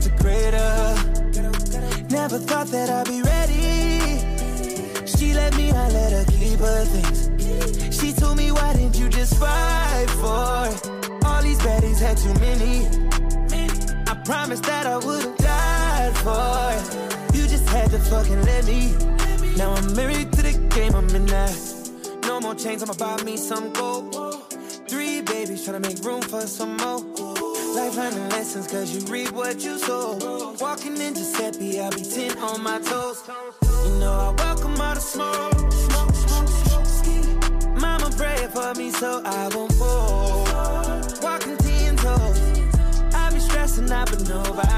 to greater. Never thought that I'd be ready. She let me, I let her keep her things. She told me, why didn't you just fight for it? All these baddies had too many. I promised that I would've died for it. You just had to fucking let me. Now I'm married to the game, I'm in that. No more chains, I'ma buy me some gold. 3 babies, tryna make room for some more. Life learning lessons, cause you reap what you sow. Walking in Giuseppe, I'll be 10 on my toes. You know I welcome all the smoke. Mama praying for me so I won't fall. Walking 10 toes. I be stressing out, but nobody